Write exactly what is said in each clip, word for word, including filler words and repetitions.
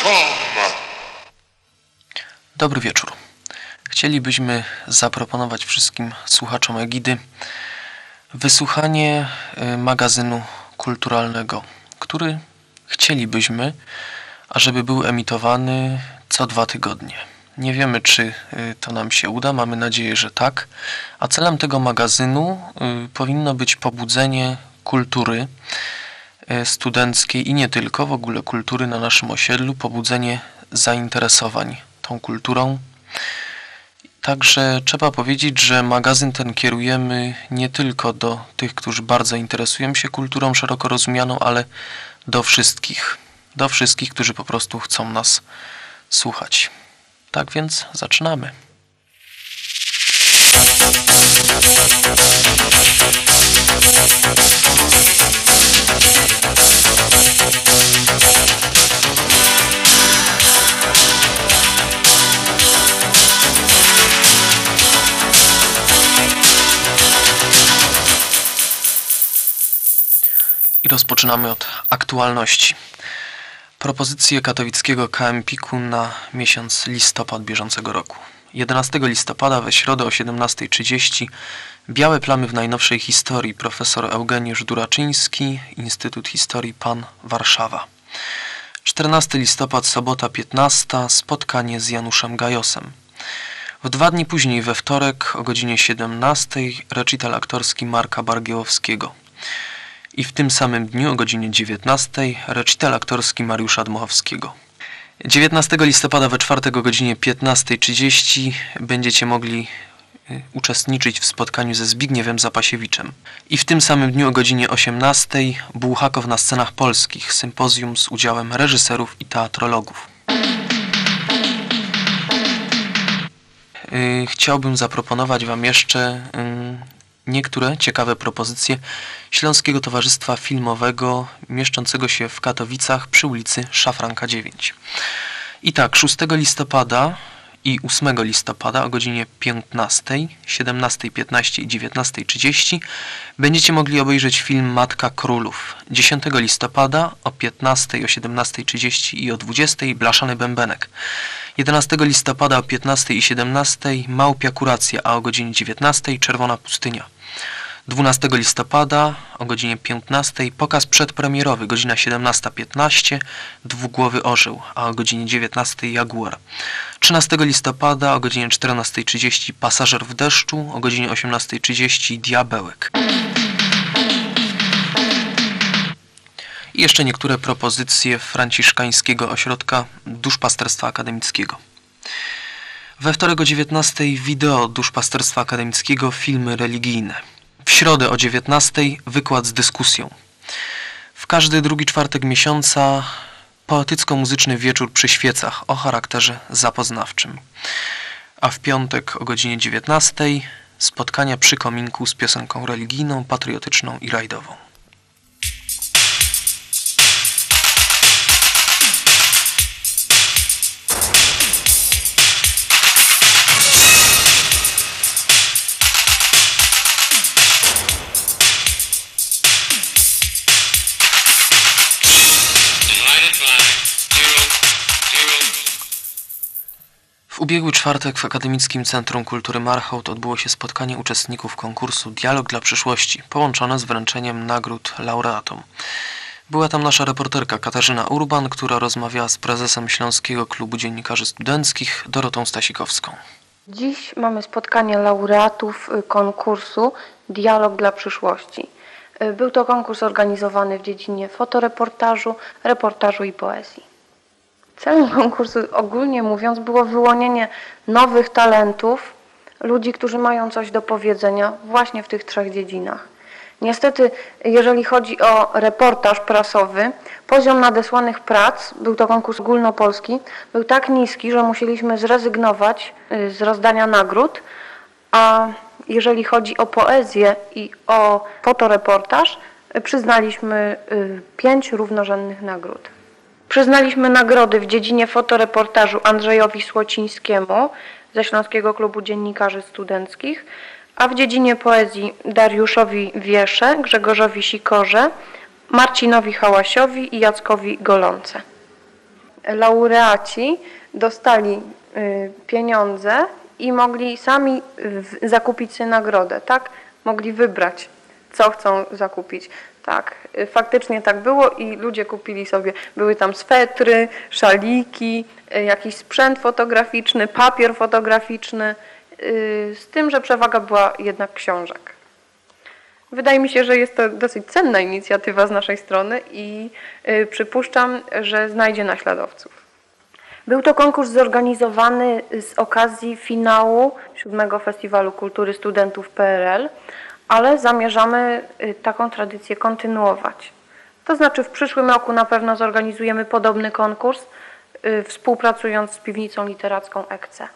com. Dobry wieczór. Chcielibyśmy zaproponować wszystkim słuchaczom Egidy wysłuchanie magazynu kulturalnego, który chcielibyśmy, ażeby był emitowany co dwa tygodnie. Nie wiemy, czy to nam się uda, mamy nadzieję, że tak. A celem tego magazynu powinno być pobudzenie kultury studenckiej i nie tylko, w ogóle kultury na naszym osiedlu, pobudzenie zainteresowań tą kulturą. Także trzeba powiedzieć, że magazyn ten kierujemy nie tylko do tych, którzy bardzo interesują się kulturą szeroko rozumianą, ale do wszystkich. Do wszystkich, którzy po prostu chcą nas słuchać. Tak więc zaczynamy. I rozpoczynamy od aktualności. Propozycje katowickiego K M P I K-u na miesiąc listopad bieżącego roku. jedenastego listopada we środę o siedemnasta trzydzieści Białe plamy w najnowszej historii. Profesor Eugeniusz Duraczyński, Instytut Historii Pan, Warszawa. czternastego listopada, sobota piętnasta Spotkanie z Januszem Gajosem. W dwa dni później, we wtorek o godzinie siedemnastej recital aktorski Marka Bargiełowskiego. I w tym samym dniu o godzinie dziewiętnastej recital aktorski Mariusza Dmochowskiego. dziewiętnastego listopada we czwartek o godzinie piętnasta trzydzieści będziecie mogli uczestniczyć w spotkaniu ze Zbigniewem Zapasiewiczem. I w tym samym dniu o godzinie osiemnastej Bułhakow na scenach polskich, sympozjum z udziałem reżyserów i teatrologów. Chciałbym zaproponować Wam jeszcze niektóre ciekawe propozycje Śląskiego Towarzystwa Filmowego mieszczącego się w Katowicach przy ulicy Szafranka dziewięć. I tak, szóstego listopada i ósmego listopada o godzinie piętnastej, siedemnasta piętnaście i dziewiętnasta trzydzieści będziecie mogli obejrzeć film Matka Królów. dziesiątego listopada o piętnastej, o siedemnasta trzydzieści i o dwudziestej Blaszany Bębenek. jedenastego listopada o piętnastej i siedemnastej Małpia Kuracja, a o godzinie dziewiętnastej Czerwona Pustynia. dwunastego listopada o godzinie piętnastej pokaz przedpremierowy, godzina siedemnasta piętnaście Dwugłowy Orzeł, a o godzinie dziewiętnastej Jaguar. trzynastego listopada o godzinie czternasta trzydzieści Pasażer w deszczu, o godzinie osiemnasta trzydzieści Diabełek. I jeszcze niektóre propozycje Franciszkańskiego Ośrodka Duszpasterstwa Akademickiego. We wtorek o dziewiętnastej wideo Duszpasterstwa Akademickiego, filmy religijne. W środę o dziewiętnastej wykład z dyskusją. W każdy drugi czwartek miesiąca poetycko-muzyczny wieczór przy świecach o charakterze zapoznawczym. A w piątek o godzinie dziewiętnastej spotkania przy kominku z piosenką religijną, patriotyczną i rajdową. W ubiegły czwartek w Akademickim Centrum Kultury Marchołt odbyło się spotkanie uczestników konkursu Dialog dla przyszłości, połączone z wręczeniem nagród laureatom. Była tam nasza reporterka Katarzyna Urban, która rozmawiała z prezesem Śląskiego Klubu Dziennikarzy Studenckich Dorotą Stasikowską. Dziś mamy spotkanie laureatów konkursu Dialog dla przyszłości. Był to konkurs organizowany w dziedzinie fotoreportażu, reportażu i poezji. Celem konkursu, ogólnie mówiąc, było wyłonienie nowych talentów, ludzi, którzy mają coś do powiedzenia właśnie w tych trzech dziedzinach. Niestety, jeżeli chodzi o reportaż prasowy, poziom nadesłanych prac, był to konkurs ogólnopolski, był tak niski, że musieliśmy zrezygnować z rozdania nagród, a jeżeli chodzi o poezję i o fotoreportaż, przyznaliśmy pięć równorzędnych nagród. Przyznaliśmy nagrody w dziedzinie fotoreportażu Andrzejowi Słocińskiemu ze Śląskiego Klubu Dziennikarzy Studenckich, a w dziedzinie poezji Dariuszowi Wiesze, Grzegorzowi Sikorze, Marcinowi Hałasiowi i Jackowi Golące. laureaci dostali pieniądze i mogli sami zakupić sobie nagrodę, tak? Mogli wybrać, co chcą zakupić. Tak, faktycznie tak było i ludzie kupili sobie, były tam swetry, szaliki, jakiś sprzęt fotograficzny, papier fotograficzny, z tym, że przewaga była jednak książek. Wydaje mi się, że jest to dosyć cenna inicjatywa z naszej strony i przypuszczam, że znajdzie naśladowców. Był to konkurs zorganizowany z okazji finału siódmego Festiwalu Kultury Studentów P R L, ale zamierzamy taką tradycję kontynuować. To znaczy w przyszłym roku na pewno zorganizujemy podobny konkurs, współpracując z Piwnicą Literacką E K C E.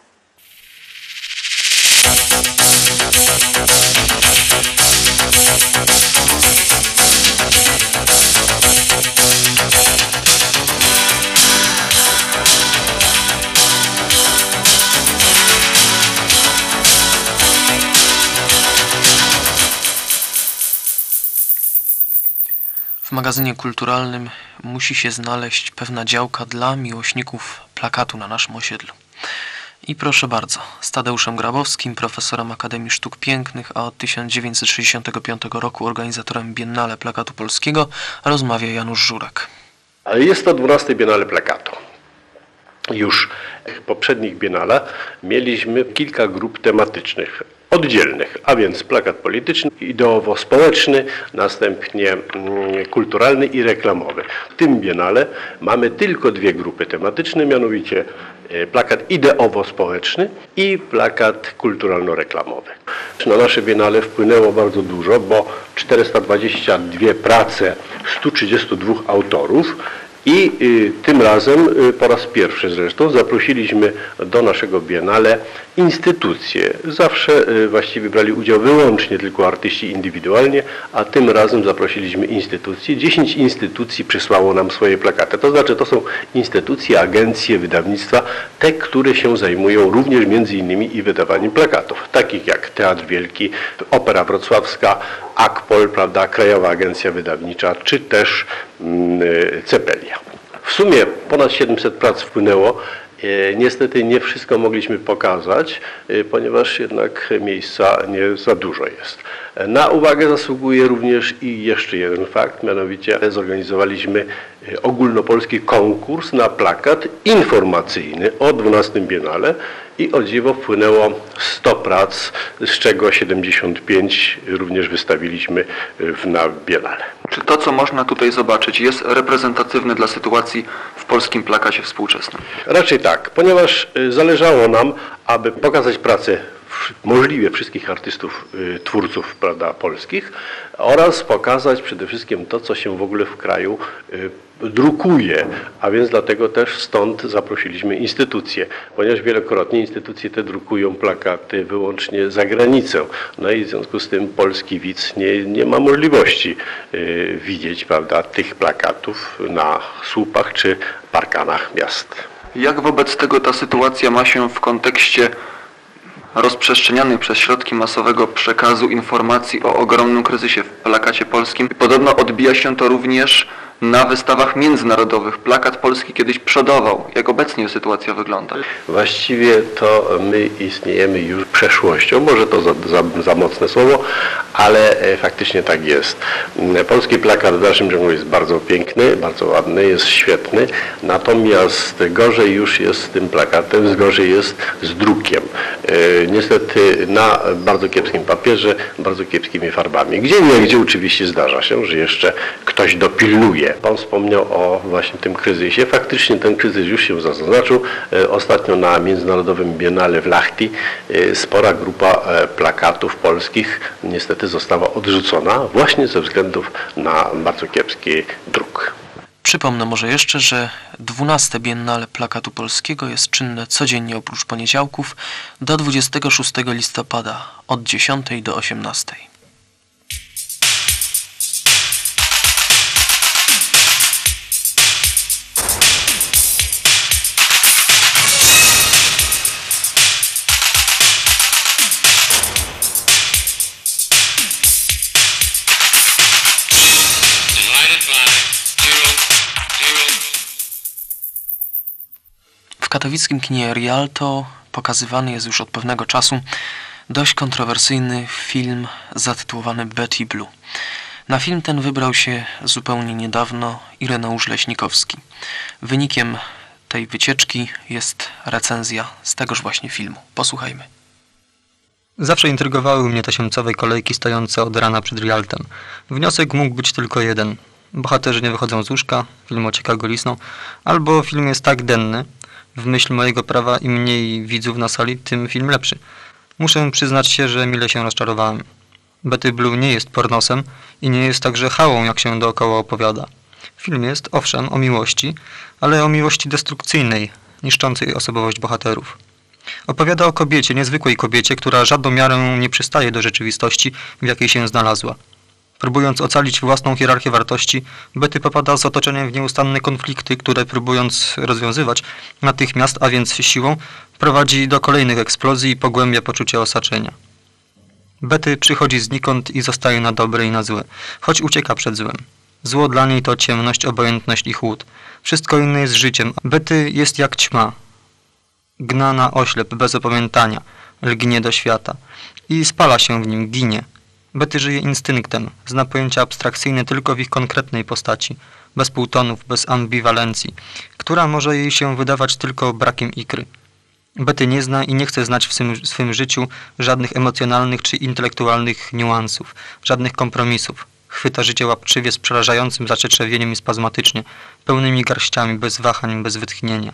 W magazynie kulturalnym musi się znaleźć pewna działka dla miłośników plakatu na naszym osiedlu. I proszę bardzo, z Tadeuszem Grabowskim, profesorem Akademii Sztuk Pięknych, a od tysiąc dziewięćset sześćdziesiątego piątego roku organizatorem Biennale Plakatu Polskiego, rozmawia Janusz Żurek. Ale jest to dwunasty Biennale Plakatu. Już w poprzednich biennalach mieliśmy kilka grup tematycznych, oddzielnych, a więc plakat polityczny, ideowo-społeczny, następnie kulturalny i reklamowy. W tym biennale mamy tylko dwie grupy tematyczne, mianowicie plakat ideowo-społeczny i plakat kulturalno-reklamowy. Na nasze biennale wpłynęło bardzo dużo, bo czterysta dwadzieścia dwie prace stu trzydziestu dwóch autorów. I y, tym razem, y, po raz pierwszy zresztą, zaprosiliśmy do naszego biennale instytucje. Zawsze y, właściwie brali udział wyłącznie tylko artyści indywidualnie, a tym razem zaprosiliśmy instytucje. Dziesięć instytucji przysłało nam swoje plakaty. To znaczy to są instytucje, agencje, wydawnictwa, te, które się zajmują również między innymi i wydawaniem plakatów, takich jak Teatr Wielki, Opera Wrocławska, Akpol, prawda, Krajowa Agencja Wydawnicza, czy też y, Cepelia. W sumie ponad siedemset prac wpłynęło. Niestety nie wszystko mogliśmy pokazać, ponieważ jednak miejsca nie za dużo jest. Na uwagę zasługuje również i jeszcze jeden fakt, mianowicie zorganizowaliśmy ogólnopolski konkurs na plakat informacyjny o dwunastym Biennale i o dziwo wpłynęło sto prac, z czego siedemdziesiąt pięć również wystawiliśmy na Biennale. Czy to, co można tutaj zobaczyć, jest reprezentatywne dla sytuacji w polskim plakacie współczesnym? Raczej tak, ponieważ zależało nam, aby pokazać pracę możliwie wszystkich artystów, twórców, prawda, polskich oraz pokazać przede wszystkim to, co się w ogóle w kraju drukuje, a więc dlatego też stąd zaprosiliśmy instytucje, ponieważ wielokrotnie instytucje te drukują plakaty wyłącznie za granicą. No i w związku z tym polski widz nie, nie ma możliwości y, widzieć, prawda, tych plakatów na słupach czy parkanach miast. Jak wobec tego ta sytuacja ma się w kontekście rozprzestrzenianej przez środki masowego przekazu informacji o ogromnym kryzysie w plakacie polskim? Podobno odbija się to również na wystawach międzynarodowych. Plakat polski kiedyś przodował. Jak obecnie sytuacja wygląda? Właściwie to my istniejemy już przeszłością. Może to za, za, za mocne słowo, ale faktycznie tak jest. Polski plakat w dalszym ciągu jest bardzo piękny, bardzo ładny, jest świetny. Natomiast gorzej już jest z tym plakatem, gorzej jest z drukiem. Niestety na bardzo kiepskim papierze, bardzo kiepskimi farbami. Gdzie nie, gdzie oczywiście zdarza się, że jeszcze ktoś dopilnuje. Pan wspomniał o właśnie tym kryzysie. Faktycznie ten kryzys już się zaznaczył. Ostatnio na Międzynarodowym Biennale w Lahti spora grupa plakatów polskich niestety została odrzucona właśnie ze względów na bardzo kiepski druk. Przypomnę może jeszcze, że dwunaste Biennale Plakatu Polskiego jest czynne codziennie oprócz poniedziałków do dwudziestego szóstego listopada od dziesiątej do osiemnastej. katowickim kinie Rialto pokazywany jest już od pewnego czasu dość kontrowersyjny film zatytułowany Betty Blue. Na film ten wybrał się zupełnie niedawno Ireneusz Leśnikowski. Wynikiem tej wycieczki jest recenzja z tegoż właśnie filmu. Posłuchajmy. Zawsze intrygowały mnie te siemcowe kolejki stojące od rana przed Rialtem. Wniosek mógł być tylko jeden. Bohaterzy nie wychodzą z łóżka, film ocieka golisną, albo film jest tak denny. W myśl mojego prawa im mniej widzów na sali, tym film lepszy. Muszę przyznać się, że mile się rozczarowałem. Betty Blue nie jest pornosem i nie jest także hałą, jak się dookoła opowiada. Film jest, owszem, o miłości, ale o miłości destrukcyjnej, niszczącej osobowość bohaterów. Opowiada o kobiecie, niezwykłej kobiecie, która żadną miarę nie przystaje do rzeczywistości, w jakiej się znalazła. Próbując ocalić własną hierarchię wartości, Betty popada z otoczeniem w nieustanne konflikty, które próbując rozwiązywać natychmiast, a więc siłą, prowadzi do kolejnych eksplozji i pogłębia poczucie osaczenia. Betty przychodzi znikąd i zostaje na dobre i na złe, choć ucieka przed złem. Zło dla niej to ciemność, obojętność i chłód. Wszystko inne jest życiem. Betty jest jak ćma. Gna na oślep, bez opamiętania, lgnie do świata i spala się w nim, ginie. Betty żyje instynktem, zna pojęcia abstrakcyjne tylko w ich konkretnej postaci, bez półtonów, bez ambiwalencji, która może jej się wydawać tylko brakiem ikry. Betty nie zna i nie chce znać w swym, swym życiu żadnych emocjonalnych czy intelektualnych niuansów, żadnych kompromisów. Chwyta życie łapczywie z przerażającym zacietrzewieniem i spazmatycznie, pełnymi garściami, bez wahań, bez wytchnienia.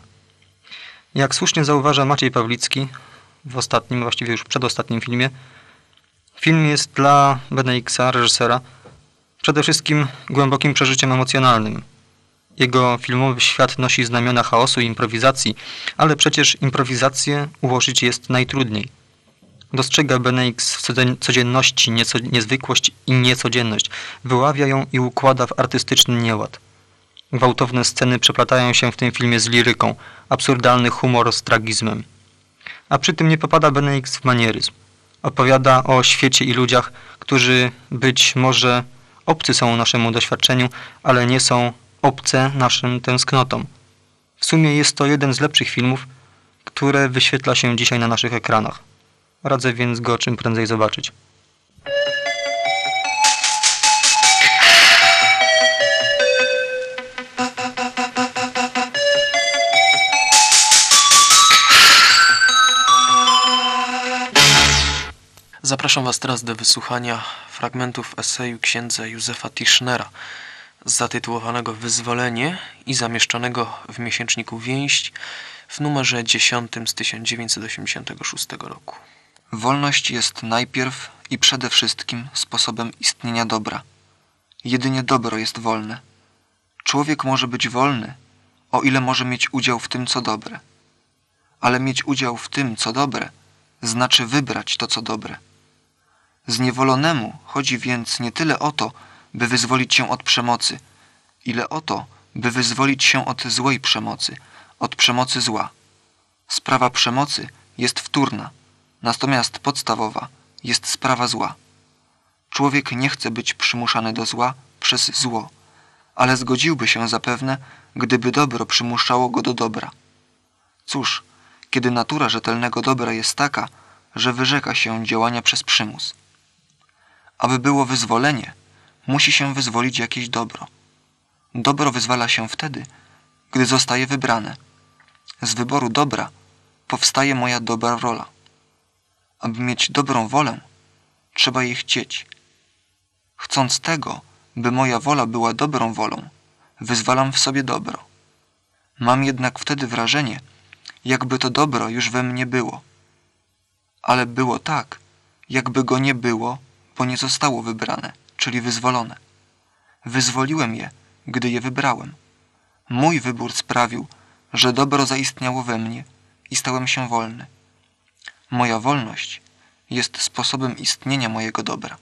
Jak słusznie zauważa Maciej Pawlicki w ostatnim, właściwie już przedostatnim filmie, film jest dla Beneiksa, reżysera, przede wszystkim głębokim przeżyciem emocjonalnym. Jego filmowy świat nosi znamiona chaosu i improwizacji, ale przecież improwizację ułożyć jest najtrudniej. Dostrzega Beneiks w codzienności nieco, niezwykłość i niecodzienność, wyławia ją i układa w artystyczny nieład. Gwałtowne sceny przeplatają się w tym filmie z liryką, absurdalny humor z tragizmem. A przy tym nie popada Beneiks w manieryzm. Opowiada o świecie i ludziach, którzy być może obcy są naszemu doświadczeniu, ale nie są obce naszym tęsknotom. W sumie jest to jeden z lepszych filmów, które wyświetla się dzisiaj na naszych ekranach. Radzę więc go czym prędzej zobaczyć. Zapraszam Was teraz do wysłuchania fragmentów eseju księdza Józefa Tischnera zatytułowanego Wyzwolenie i zamieszczonego w miesięczniku Więź w numerze dziesiątym z tysiąc dziewięćset osiemdziesiątego szóstego roku. Wolność jest najpierw i przede wszystkim sposobem istnienia dobra. Jedynie dobro jest wolne. Człowiek może być wolny, o ile może mieć udział w tym, co dobre. Ale mieć udział w tym, co dobre, znaczy wybrać to, co dobre. Zniewolonemu chodzi więc nie tyle o to, by wyzwolić się od przemocy, ile o to, by wyzwolić się od złej przemocy, od przemocy zła. Sprawa przemocy jest wtórna, natomiast podstawowa jest sprawa zła. Człowiek nie chce być przymuszany do zła przez zło, ale zgodziłby się zapewne, gdyby dobro przymuszało go do dobra. Cóż, kiedy natura rzetelnego dobra jest taka, że wyrzeka się działania przez przymus. Aby było wyzwolenie, musi się wyzwolić jakieś dobro. Dobro wyzwala się wtedy, gdy zostaje wybrane. Z wyboru dobra powstaje moja dobra wola. Aby mieć dobrą wolę, trzeba jej chcieć. Chcąc tego, by moja wola była dobrą wolą, wyzwalam w sobie dobro. Mam jednak wtedy wrażenie, jakby to dobro już we mnie było. Ale było tak, jakby go nie było, bo nie zostało wybrane, czyli wyzwolone. Wyzwoliłem je, gdy je wybrałem. Mój wybór sprawił, że dobro zaistniało we mnie i stałem się wolny. Moja wolność jest sposobem istnienia mojego dobra.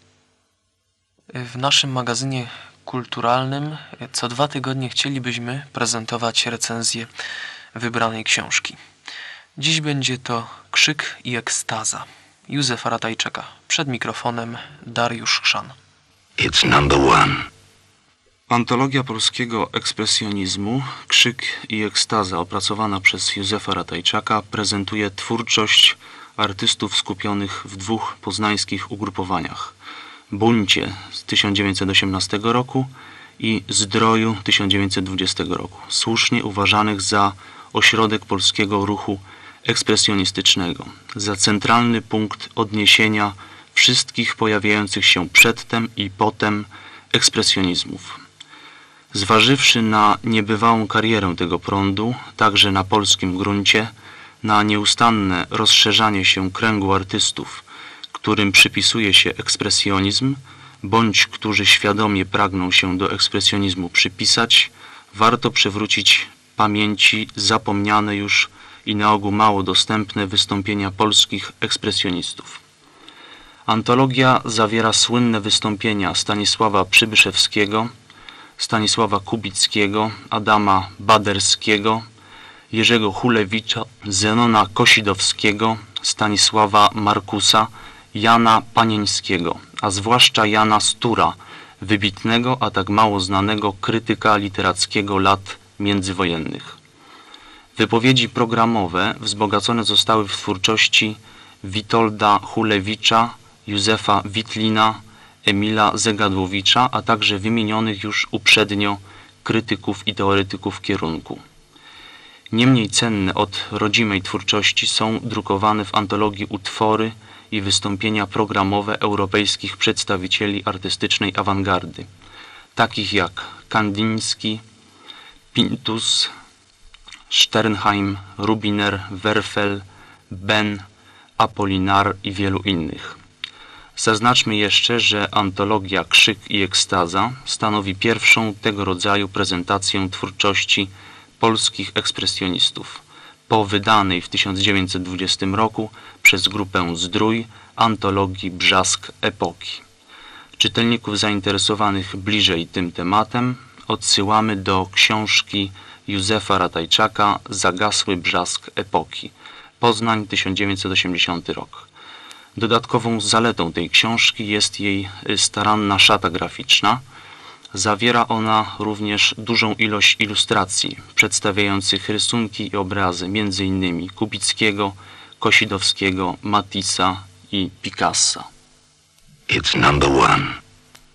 W naszym magazynie kulturalnym co dwa tygodnie chcielibyśmy prezentować recenzję wybranej książki. Dziś będzie to Krzyk i ekstaza Józefa Ratajczaka. Przed mikrofonem Dariusz Chrzan. It's number one. Antologia polskiego ekspresjonizmu Krzyk i ekstaza, opracowana przez Józefa Ratajczaka, prezentuje twórczość artystów skupionych w dwóch poznańskich ugrupowaniach: Buncie z tysiąc dziewięćset osiemnastego roku i Zdroju tysiąc dziewięćset dwudziestego roku, słusznie uważanych za ośrodek polskiego ruchu ekspresjonistycznego, za centralny punkt odniesienia wszystkich pojawiających się przedtem i potem ekspresjonizmów. Zważywszy na niebywałą karierę tego prądu, także na polskim gruncie, na nieustanne rozszerzanie się kręgu artystów, którym przypisuje się ekspresjonizm, bądź którzy świadomie pragną się do ekspresjonizmu przypisać, warto przywrócić pamięci zapomniane już i na ogół mało dostępne wystąpienia polskich ekspresjonistów. Antologia zawiera słynne wystąpienia Stanisława Przybyszewskiego, Stanisława Kubickiego, Adama Baderskiego, Jerzego Hulewicza, Zenona Kosidowskiego, Stanisława Markusa, Jana Panieńskiego, a zwłaszcza Jana Stura, wybitnego, a tak mało znanego krytyka literackiego lat międzywojennych. Wypowiedzi programowe wzbogacone zostały w twórczości Witolda Hulewicza, Józefa Witlina, Emila Zegadłowicza, a także wymienionych już uprzednio krytyków i teoretyków kierunku. Niemniej cenne od rodzimej twórczości są drukowane w antologii utwory i wystąpienia programowe europejskich przedstawicieli artystycznej awangardy, takich jak Kandiński, Pintus, Sternheim, Rubiner, Werfel, Ben, Apolinar i wielu innych. Zaznaczmy jeszcze, że antologia Krzyk i ekstaza stanowi pierwszą tego rodzaju prezentację twórczości polskich ekspresjonistów, po wydanej w tysiąc dziewięćset dwudziestym roku przez grupę Zdrój antologii Brzask Epoki. Czytelników zainteresowanych bliżej tym tematem odsyłamy do książki Józefa Ratajczaka Zagasły Brzask Epoki, Poznań, tysiąc dziewięćset osiemdziesiąty rok. Dodatkową zaletą tej książki jest jej staranna szata graficzna. Zawiera ona również dużą ilość ilustracji przedstawiających rysunki i obrazy między innymi Kubickiego, Kosidowskiego, Matissa i Picassa. It's number one.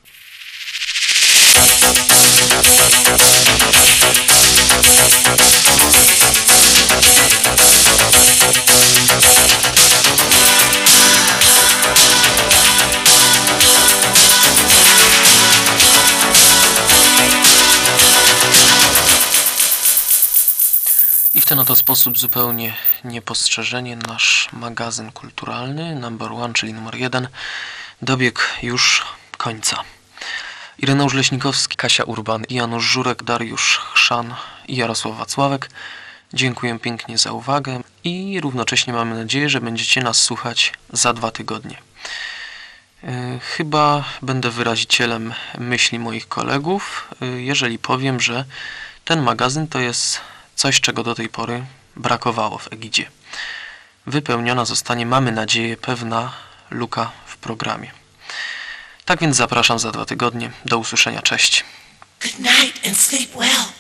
I w ten oto sposób zupełnie niepostrzeżenie nasz magazyn kulturalny number one, czyli numer jeden, dobiegł już końca. Ireneusz Leśnikowski, Kasia Urban, Janusz Żurek, Dariusz Chrzan i Jarosław Wacławek. Dziękuję pięknie za uwagę i równocześnie mamy nadzieję, że będziecie nas słuchać za dwa tygodnie. Chyba będę wyrazicielem myśli moich kolegów, jeżeli powiem, że ten magazyn to jest coś, czego do tej pory brakowało w Egidzie. Wypełniona zostanie, mamy nadzieję, pewna luka w programie. Tak więc zapraszam za dwa tygodnie. Do usłyszenia. Cześć. Good night and sleep well.